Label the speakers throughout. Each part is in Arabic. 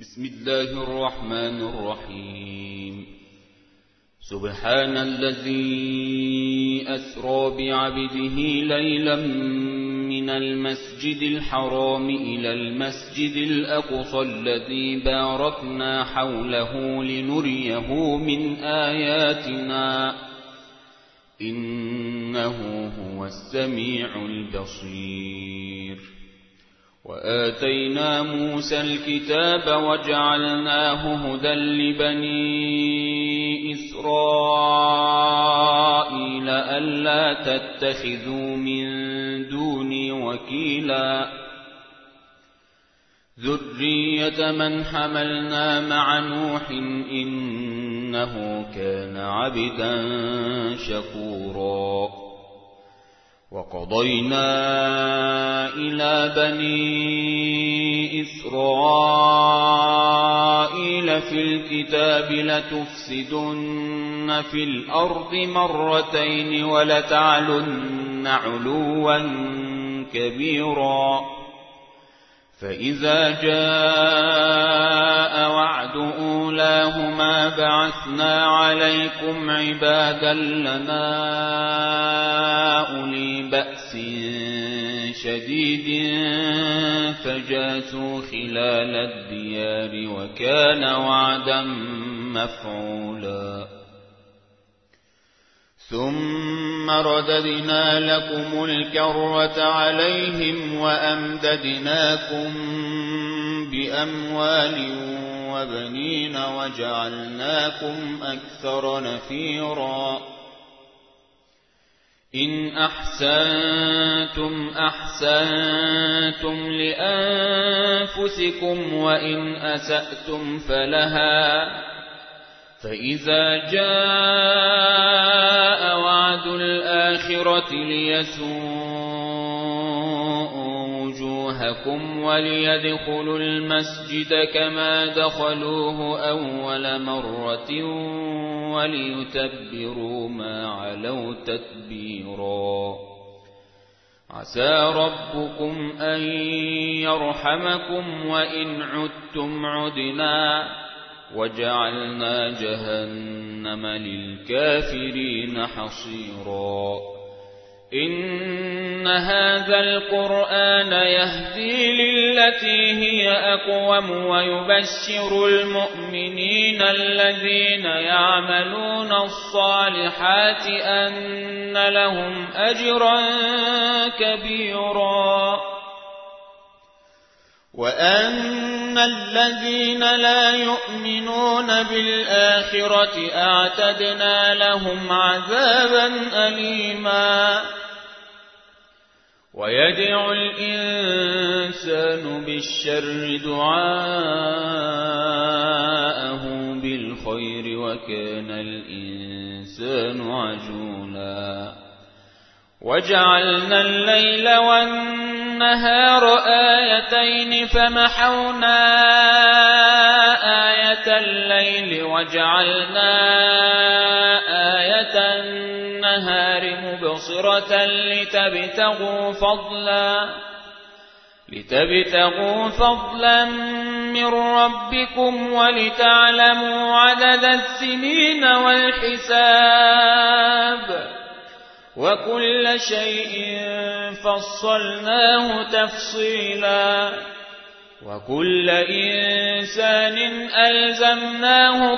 Speaker 1: بسم الله الرحمن الرحيم. سبحان الذي أسرى بعبده ليلا من المسجد الحرام إلى المسجد الأقصى الذي باركنا حوله لنريه من آياتنا إنه هو السميع البصير. وآتينا موسى الكتاب وجعلناه هدى لبني إسرائيل ألا تتخذوا من دوني وكيلا ذرية من حملنا مع نوح إنه كان عبدا شكورا. وقضينا إلى بني إسرائيل في الكتاب لتفسدن في الأرض مرتين ولتعلن علوا كبيرا. فإذا جاء وعد أولاهما بعثنا عليكم عبادا لنا أولي بأس شديد فجاسوا خلال الديار وكان وعدا مفعولا. ثم رددنا لكم الكرة عليهم وأمددناكم بأموال وبنين وجعلناكم أكثر نفيرا. إن أحسنتم أحسنتم لأنفسكم وإن أسأتم فلها. فإذا جاء وعد الآخرة ليسوءوا وجوهكم وليدخلوا المسجد كما دخلوه أول مرة وليتبروا ما علوا تتبيرا. عسى ربكم أن يرحمكم وإن عدتم عدنا وجعلنا جهنم للكافرين حصيرا. إن هذا القرآن يهدي للتي هي أقوم ويبشر المؤمنين الذين يعملون الصالحات أن لهم أجرا كبيرا وأن الذين لا يؤمنون بالآخرة أعتدنا لهم عذابا أليما. ويدعو الإنسان بالشر دعاءه بالخير وكان الإنسان عجولا. وجعلنا الليل والنهار آيتين فمحونا آية الليل وجعلنا آية النهار مبصرة لتبتغوا فضلا من ربكم ولتعلموا عدد السنين والحساب وكل شيء فصلناه تفصيلا. وكل إنسان ألزمناه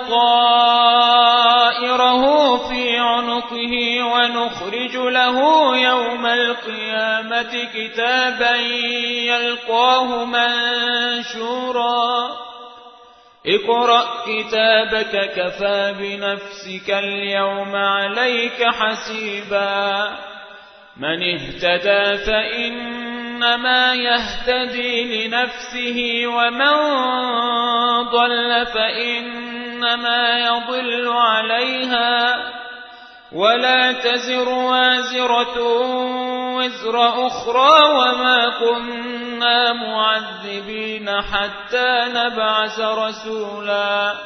Speaker 1: طائره في عنقه ونخرج له يوم القيامة كتابا يلقاه منشورا. اقرأ كتابك كفى بنفسك اليوم عليك حسيبا. من اهتدى فإنما يهتدي لنفسه ومن ضل فإنما يضل عليها ولا تزر وازرة وزر أخرى وما كنا معذبين حتى نبعث رسولا.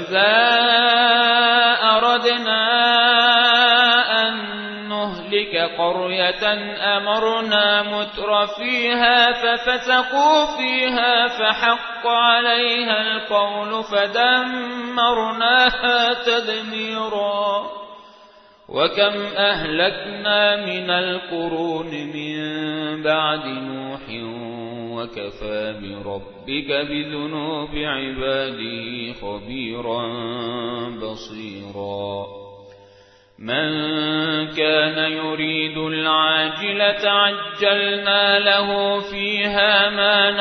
Speaker 1: وإذا أردنا أن نهلك قرية أمرنا متر فيها ففسقوا فيها فحق عليها القول فدمرناها تدميرا وكم أهلكنا من القرون من بعد نوح وكفى بربك بذنوب عباده خبيرا بصيرا من كان يريد العاجلة عجلنا له فيها ما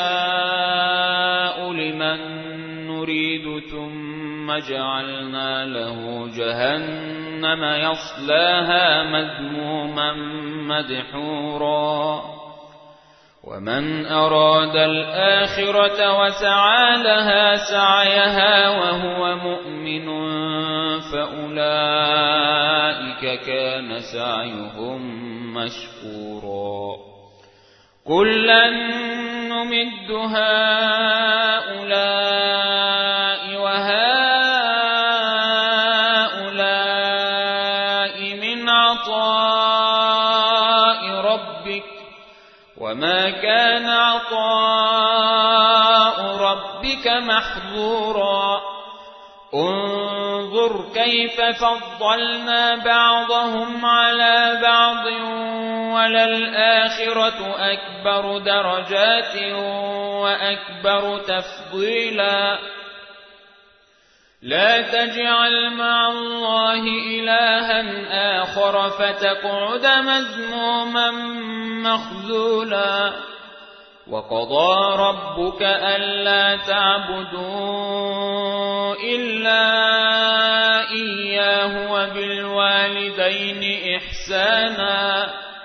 Speaker 1: نشاء لمن نريد ثم جعلنا له جهنم يصلاها مذموما مدحورا ومن أراد الآخرة وسعى لها سعيها وهو مؤمن فأولئك كان سعيهم مشكورا كلا نمد هؤلاء وهؤلاء من عطاء ربك وما كان عطاء ربك محظورا انظر كيف فضلنا بعضهم على بعض وللآخرة أكبر درجات وأكبر تفضيلا لا تجعل مع الله إلها آخر فتقعد مذموما مخذولا وقضى ربك ألا تعبدوا إلا إياه وبالوالدين إحسانا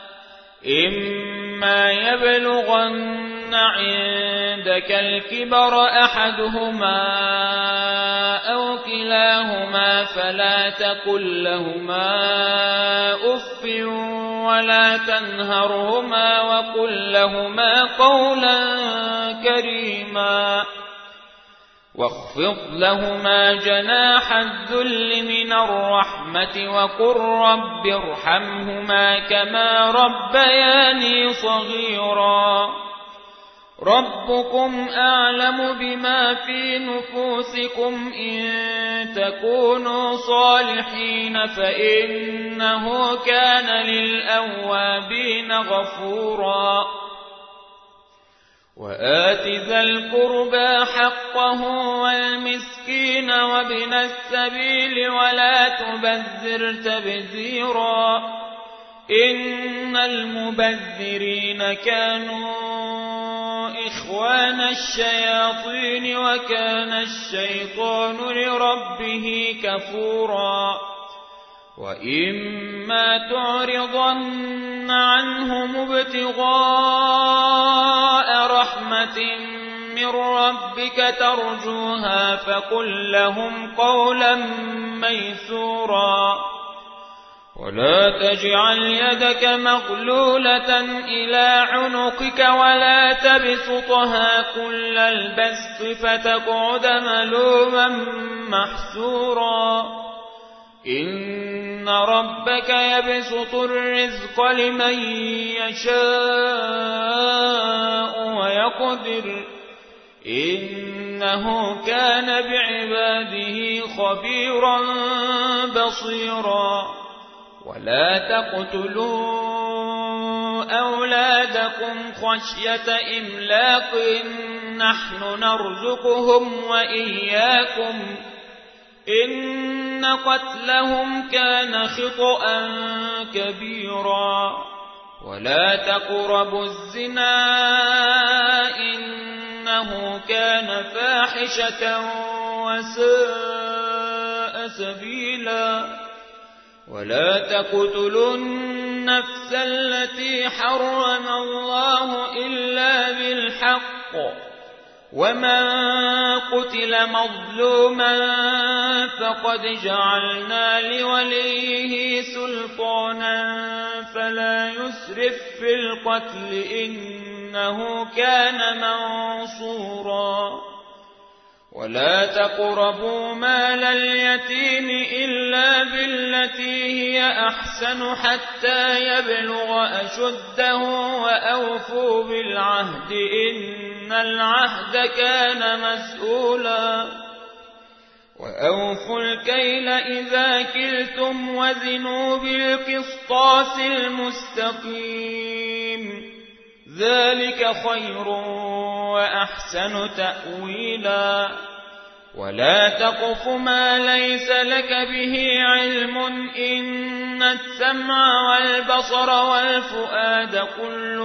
Speaker 1: إما يبلغن عندك الكبر أحدهما أو كلاهما فلا تقل لهما أف ولا تنهرهما وقل لهما قولا كريما واخفض لهما جناح الذل من الرحمة وقل رب ارحمهما كما ربياني صغيرا ربكم أعلم بما في نفوسكم إن تكونوا صالحين فإنه كان للأوابين غفورا وآت ذا القربى حقه والمسكين وابن السبيل ولا تبذر تبذيرا إن المبذرين كانوا إخوان الشياطين وكان الشيطان لربه كفورا وإما تعرضن عنهم ابتغاء رحمة من ربك ترجوها فقل لهم قولا ميسورا ولا تجعل يدك مغلولة إلى عنقك ولا تبسطها كل البسط فتقعد ملوما محسورا إن ربك يبسط الرزق لمن يشاء ويقدر إنه كان بعباده خبيرا بصيرا ولا تقتلوا أولادكم خشية إملاق نحن نرزقهم وإياكم إن قتلهم كان خطأ كبيرا ولا تقربوا الزنا إنه كان فاحشة وساء سبيلا ولا تقتلوا النفس التي حرم الله إلا بالحق ومن قتل مظلوما فقد جعلنا لوليه سلطانا فلا يسرف في القتل إنه كان منصورا ولا تقربوا مال اليتيم إلا بالتي هي أحسن حتى يبلغ أشده وأوفوا بالعهد إن العهد كان مسؤولا وأوفوا الكيل إذا كلتم وزنوا بالقسطاس المستقيم ذلك خير وأحسن تأويلا ولا تقف ما ليس لك به علم إن السمع والبصر والفؤاد كل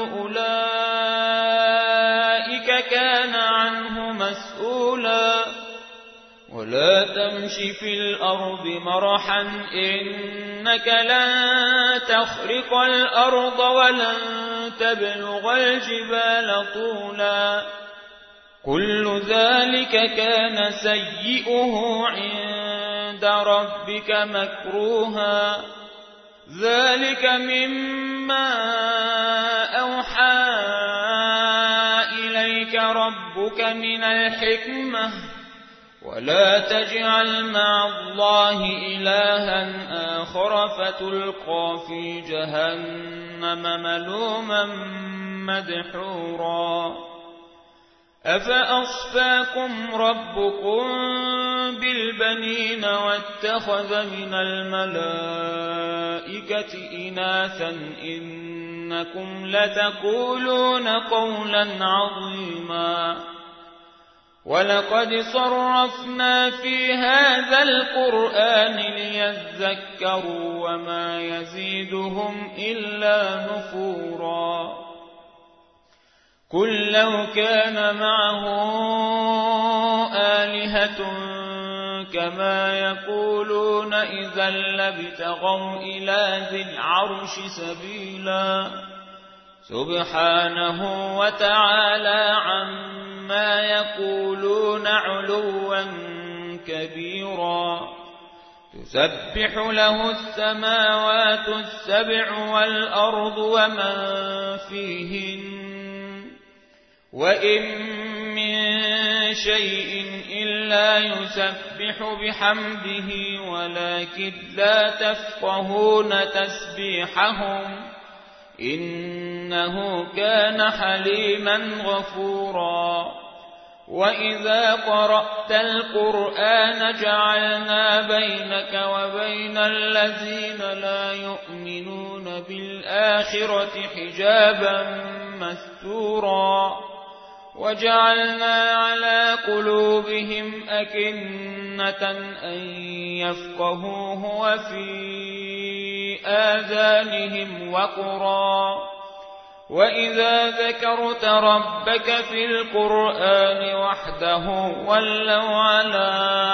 Speaker 1: أولئك كان عنه مسؤولا ولا تمش في الأرض مرحا إنك لن تخرق الأرض ولن تبلغ الجبال طولا كل ذلك كان سيئه عند ربك مكروها ذلك مما أوحى إليك ربك من الحكمة ولا تجعل مع الله إلها آخر فتلقى في جهنم ملوما مدحورا أفأصفاكم ربكم بالبنين واتخذ من الملائكة إناثا إنكم لتقولون قولا عظيما ولقد صرفنا في هذا القرآن ليذكروا وما يزيدهم إلا نفورا قل لو كان معه آلهة كما يقولون إذا لابتغوا إلى ذي العرش سبيلا سبحانه وتعالى عما يقولون علوا كبيرا تسبح له السماوات السبع والأرض ومن فيهن وإن من شيء إلا يسبح بحمده ولكن لا تفقهون تسبيحهم إنه كان حليما غفورا وإذا قرأت القرآن جعلنا بينك وبين الذين لا يؤمنون بالآخرة حجابا مستورا وجعلنا على قلوبهم أكنة أن يفقهوه وفي آذانهم وقرا وإذا ذكرت ربك في القرآن وحده ولوا على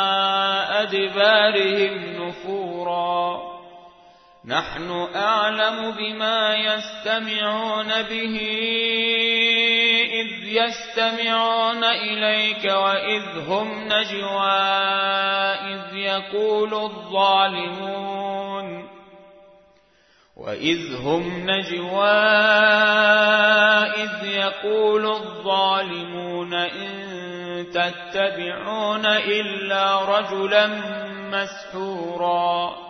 Speaker 1: أدبارهم نفورا نحن أعلم بما يستمعون به إذ يستمعون إليك وإذ هم نجوى إذ يقول الظالمون إن تتبعون إلا رجلا مسحورا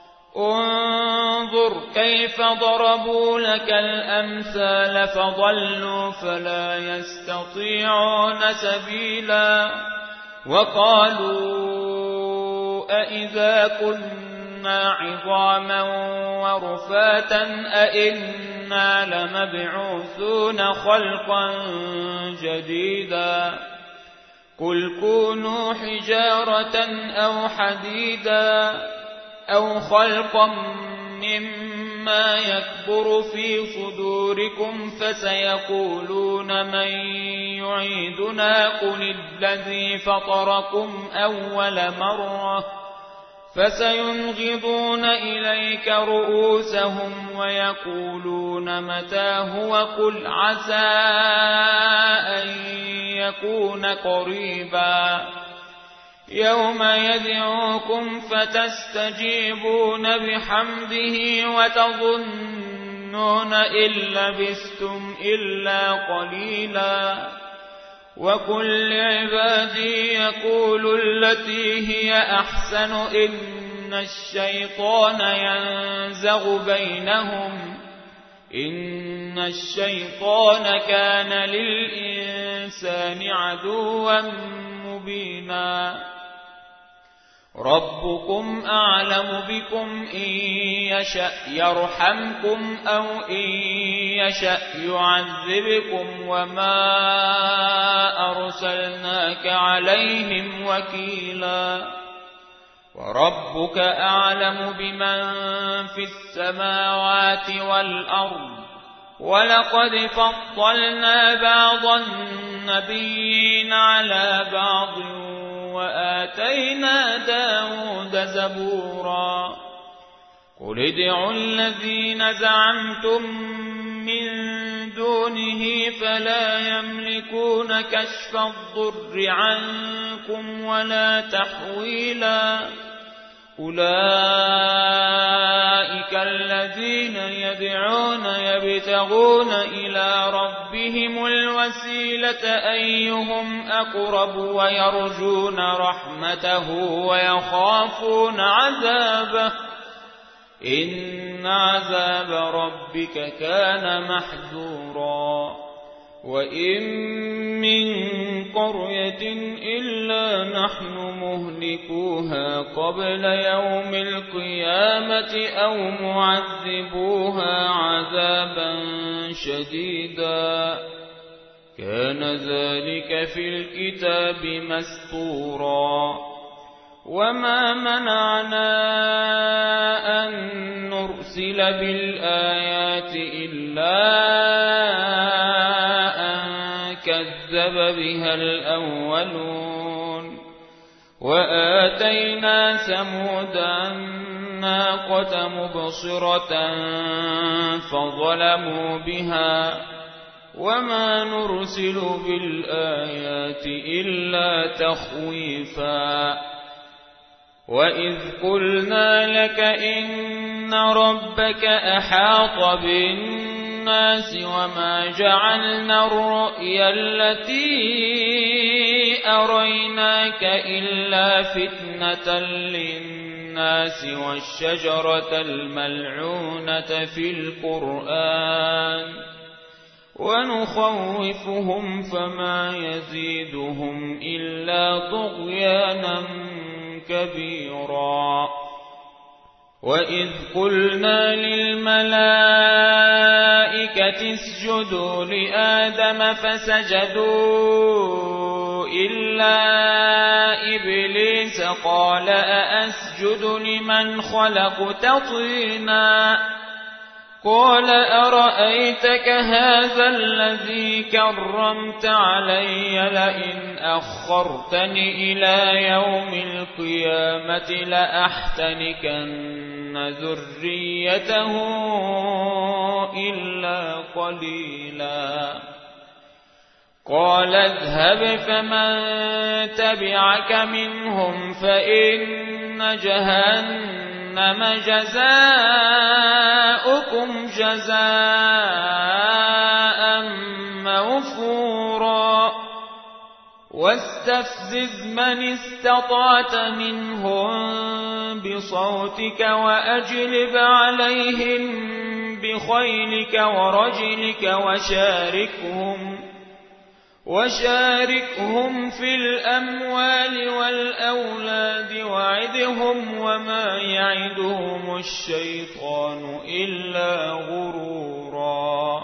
Speaker 1: انظر كيف ضربوا لك الأمثال فضلوا فلا يستطيعون سبيلا وقالوا أإذا كنا عظاما ورفاتا أإنا لمبعوثون خلقا جديدا قل كونوا حجارة أو حديدا أو خلقا مما يكبر في صدوركم فسيقولون من يعيدنا قل الذي فطركم أول مرة فسينغضون إليك رؤوسهم ويقولون متى هو قل عسى أن يكون قريبا يوم يدعوكم فتستجيبون بحمده وتظنون إن لبثتم إلا قليلا وقل لعبادي يقولوا التي هي أحسن إن الشيطان ينزغ بينهم إن الشيطان كان للإنسان عدوا مبينا ربكم أعلم بكم إن يشأ يرحمكم أو إن يشأ يعذبكم وما أرسلناك عليهم وكيلا وربك أعلم بمن في السماوات والأرض ولقد فضلنا بعض النبيين على بعض وآتينا داود زبورا قل ادعوا الذين زعمتم من دونه فلا يملكون كشف الضر عنكم ولا تحويلا أولئك الذين يدعون يبتغون إلى ربهم الوسيلة أيهم أقرب ويرجون رحمته ويخافون عذابه إن عذاب ربك كان محذورا وإن من قرية إلا نحن مهلكوها قبل يوم القيامة أو معذبوها عذابا شديدا كان ذلك في الكتاب مسطورا وما منعنا أن نرسل بالآيات إلا كذب بها الأولون وآتينا ثمود الناقة مبصرة فظلموا بها وما نرسل بالآيات إلا تخويفا وإذ قلنا لك إن ربك أحاط بالناس وما جعلنا الرؤيا التي أريناك إلا فتنة للناس والشجرة الملعونة في القرآن ونخوفهم فما يزيدهم إلا طغيانا كبيرا وإذ قلنا للملائكة اسجدوا لآدم فسجدوا إلا إبليس قال أأسجد لمن خلقت طينا قال أرأيتك هذا الذي كرمت علي لئن أخرتني إلى يوم القيامة لأحتنكن ذريته إلا قليلا قال اذهب فمن تبعك منهم فإن جهنم جزاؤكم جزاء موفورا واستفزز من استطعت منهم بصوتك وأجلب عليهم بخيلك ورجلك وشاركهم في الأموال والأولاد وعدهم وما يعدهم الشيطان إلا غرورا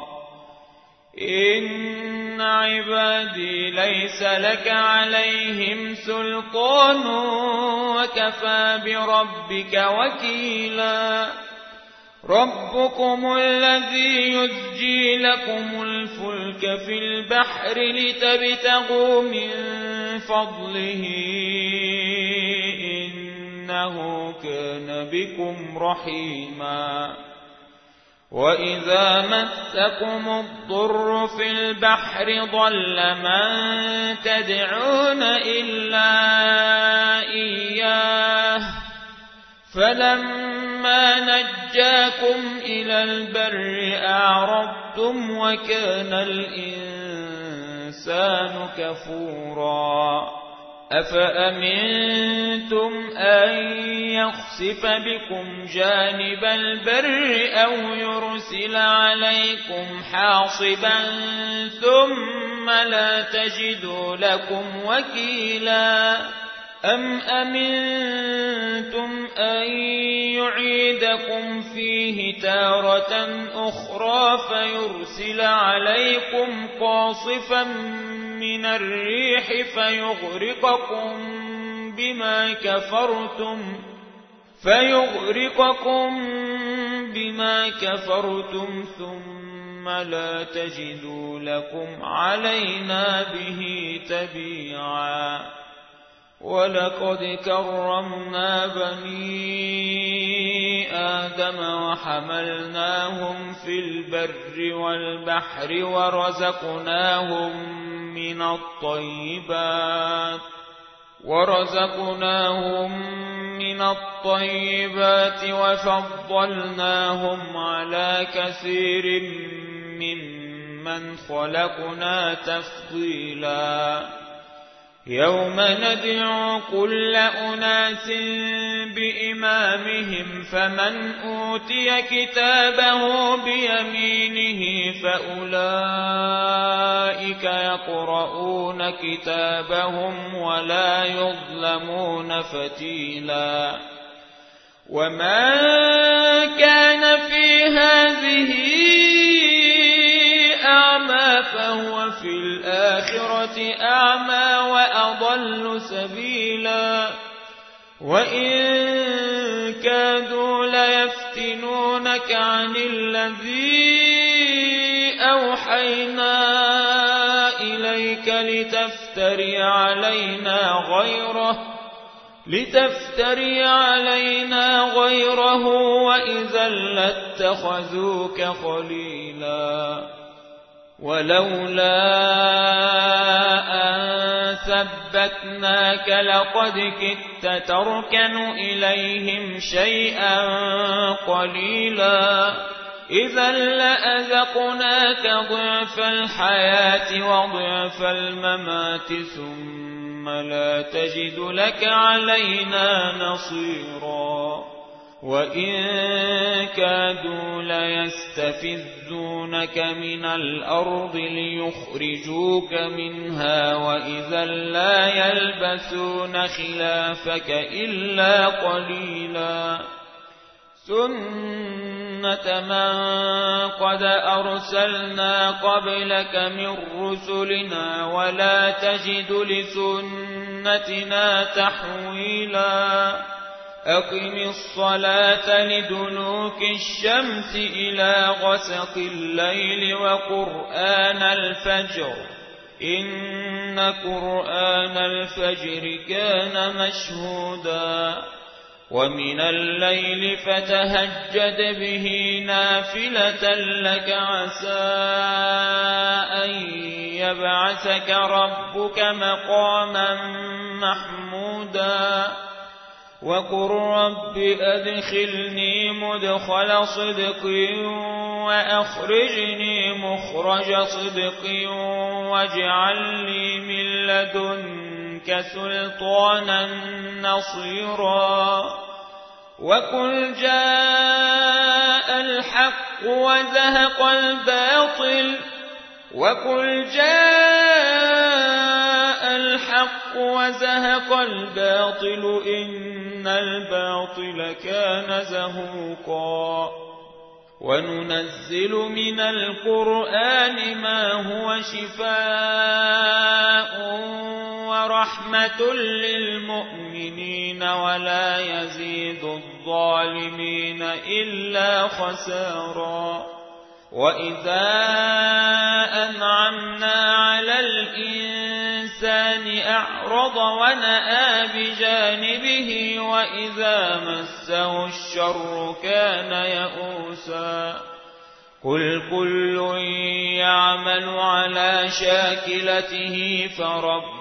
Speaker 1: إن عبادي ليس لك عليهم سلطان وكفى بربك وكيلا ربكم الذي يزجي لكم الفلك في البحر لتبتغوا من فضله إنه كان بكم رحيما وإذا مسكم الضر في البحر ضل من تدعون إلا إياه فلما نجاكم إلى البر أعرضتم وكان الإنسان الإنسان كفورا أفأمنتم أن يخسف بكم جانب البر أو يرسل عليكم حاصبا ثم لا تجدوا لكم وكيلا أم أمنتم أن يعيدكم فيه تارة أخرى فيرسل عليكم قاصفا من الريح فيغرقكم بما كفرتم ثم لا تجدوا لكم علينا به تبيعا ولقد كرمنا بني آدم وحملناهم في البر والبحر ورزقناهم من الطيبات وفضلناهم على كثير ممن خلقنا تفضيلا يوم ندعو كل أناس بإمامهم فمن أوتي كتابه بيمينه فأولئك يقرؤون كتابهم ولا يظلمون فتيلا وما كان في هذه أعمى فهو في الآخرة أعمى وأضل سبيلا وإن كادوا ليفتنونك عن الذي أوحينا إليك لتفتري علينا غيره وإذا لاتخذوك خليلا ولولا أن ثبتناك لقد كدت تركن إليهم شيئا قليلا إذا لأذقناك ضعف الحياة وضعف الممات ثم لا تجد لك علينا نصيرا وإن كادوا ليستفزونك من الأرض ليخرجوك منها وإذا لا يلبثون خلافك إلا قليلا سنة من قد أرسلنا قبلك من رسلنا ولا تجد لسنتنا تحويلا أقم الصلاة لدلوك الشمس إلى غسق الليل وقرآن الفجر إن قرآن الفجر كان مشهودا ومن الليل فتهجد به نافلة لك عسى أن يبعثك ربك مقاما محمودا وقل رب أدخلني مدخل صدق وأخرجني مخرج صدق واجعل لي من لدنك سلطانا نصيرا وقل جاء الحق وزهق الباطل إن الباطل كان زهوقا وننزل من القرآن ما هو شفاء ورحمة للمؤمنين ولا يزيد الظالمين إلا خسارا وإذا أنعمنا على الإنسان أعرض ونأى بجانبه وإذا مسه الشر كان يئوسا قل كل يعمل على شاكلته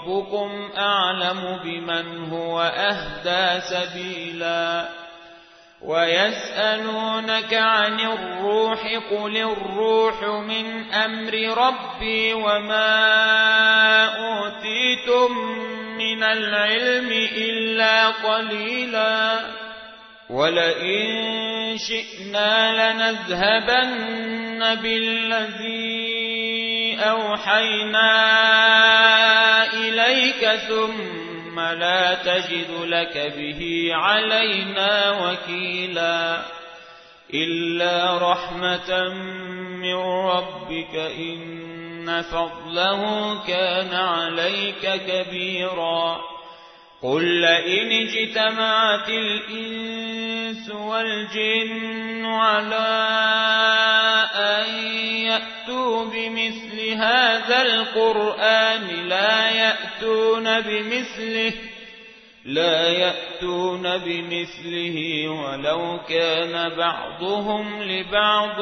Speaker 1: فربكم أعلم بمن هو أهدى سبيلا ويسألونك عن الروح قل الروح من أمر ربي وما أوتيتم من العلم إلا قليلا ولئن شئنا لنذهبن بالذي أوحينا إليك ثم لا تجد لك به علينا وكيلا إلا رحمة من ربك إن فضله كان عليك كبيرا قل لئن اجتمعت الإنس والجن على أن يأتوا بمثل هذا القرآن لا يأتون بمثله ولو كان بعضهم لبعض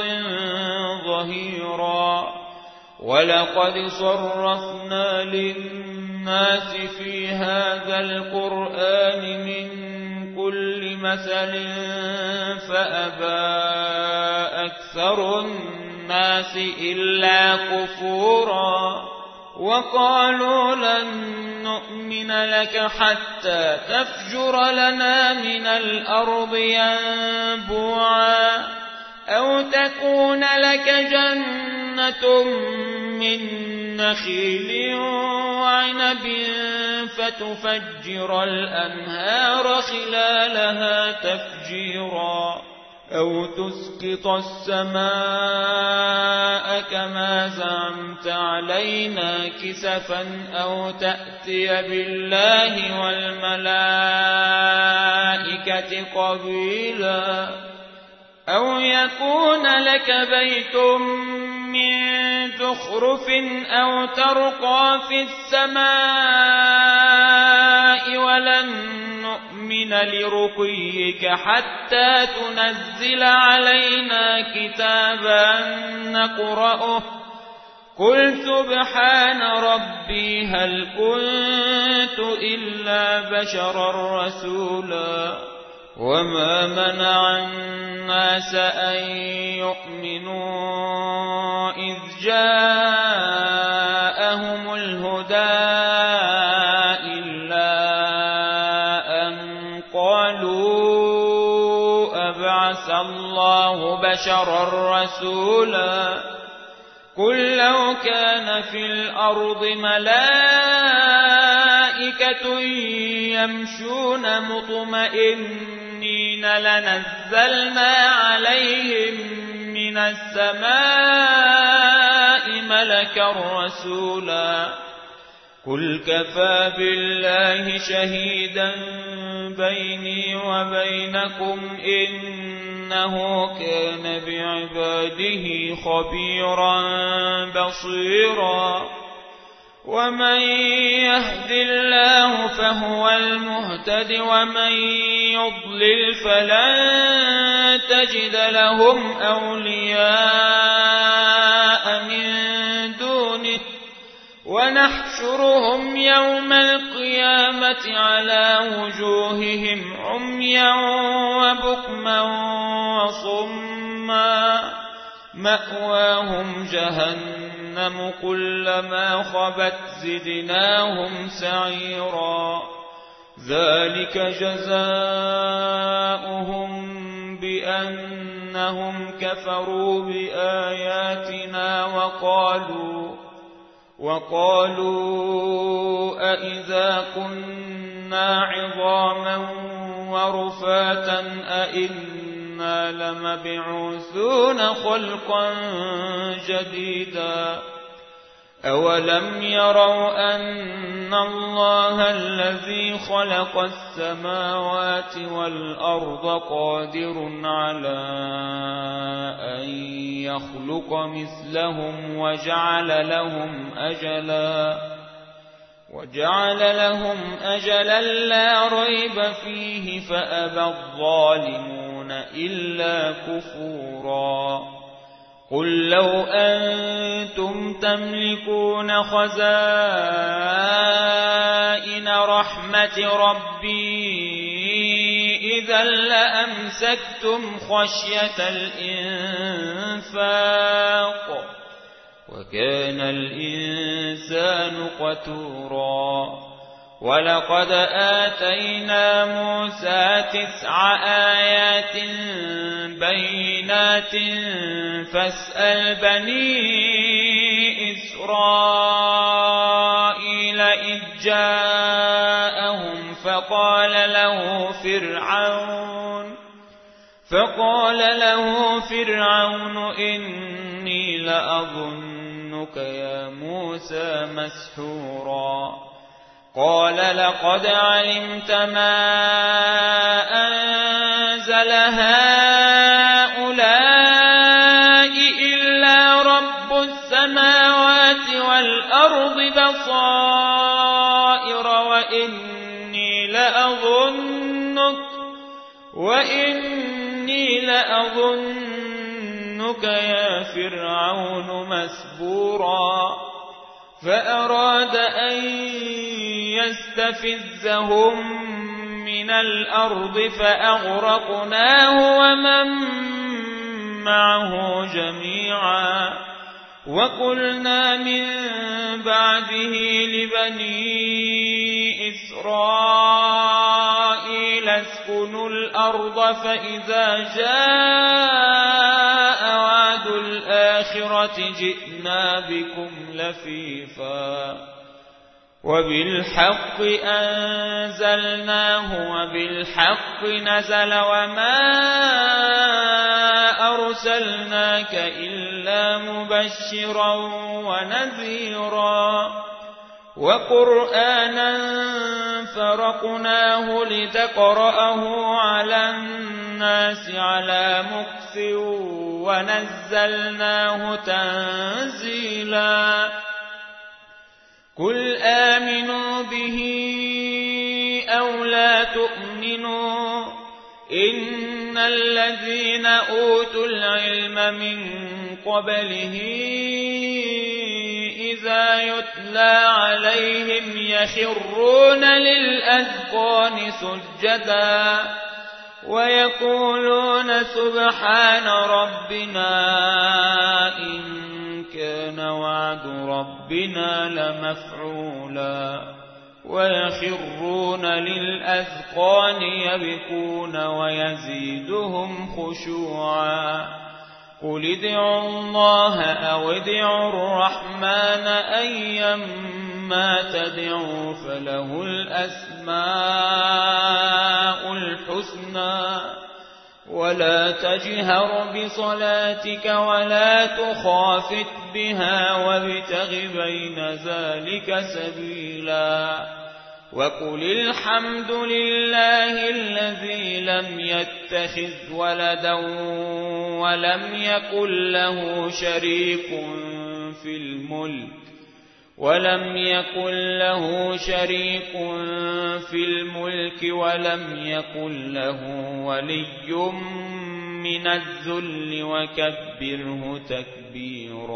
Speaker 1: ظهيرا ولقد صرفنا للناس في هذا القرآن من كل مثل فأبى أكثر الناس إلا كفورا وقالوا لن نؤمن لك حتى تفجر لنا من الأرض ينبوعا أو تكون لك جنة من نخيل وعنب فتفجر الأنهار خلالها تفجيرا أو تسقط السماء كما زعمت علينا كسفا أو تأتي بالله والملائكة قبيلا أو يكون لك بيت من زخرف أو ترقى في السماء ولن نؤمن لرقيك حتى تنزل علينا كتابا نقرأه قل سبحان ربي هل كنت إلا بشرا رسولا وما منع الناس أن يؤمنوا إذ جاءهم الهدى إلا أن قالوا أبعث الله بشرا رسولا قل لو كان في الأرض ملائكة يمشون مطمئنين لنزلنا عليهم من السماء ملكا رسولا قل كفى بالله شهيدا بيني وبينكم إنه كان بعباده خبيرا بصيرا ومن يهد الله فهو المهتد ومن يضلل فلن تجد لهم أولياء من دونه ونحشرهم يوم القيامة على وجوههم عميا وبكما وصما مأواهم جهنم كلما خبت زدناهم سعيرا ذلك جزاؤهم بأنهم كفروا بآياتنا وقالوا أئذا كنا عظاما ورفاتا أئنا لمبعوثون خلقا جديدا أولم يروا أن الله الذي خلق السماوات والأرض قادر على أن يخلق مثلهم وجعل لهم أجلا لا ريب فيه فأبى الظالمون إلا كفورا قل لو أنتم تملكون خزائن رحمة ربي إذا لأمسكتم خشية الإنفاق وكان الإنسان قتورا ولقد آتينا موسى 9 آيات بينات فاسأل بني إسرائيل إذ جاءهم فقال له فرعون إني لأظنك يا موسى مسحورا قال لقد علمت ما أنزل هؤلاء إلا رب السماوات والأرض بصائر وإني لأظنك يا فرعون مسبورا فأراد أن يستفزهم من الأرض فأغرقناه ومن معه جميعا وقلنا من بعده لبني إسرائيل اسكنوا الأرض فإذا جاء وعد الآخرة جئنا بكم لفيفا وبالحق أنزلناه وبالحق نزل وما أرسلناك إلا مبشرا ونذيرا وقرآنا فرقناه لتقرأه على الناس على مكث ونزلناه تنزيلا قل آمنوا به أو لا تؤمنوا إن الذين أوتوا العلم من قبله إذا يتلى عليهم يخرون للأذقان سجدا ويقولون سبحان ربنا إن كان وعد ربنا لمفعولا ويخرون للأذقان يبكون ويزيدهم خشوعا قل ادعوا الله أو ادعوا الرحمن أيما تدعوا فله الأسماء الحسنى ولا تجهر بصلاتك ولا تخافت بها وابتغ بين ذلك سبيلا وقل الحمد لله الذي لم يتخذ ولدا ولم يكن له شريك في الملك ولم يكن له ولي من الذل وكبره تكبيرا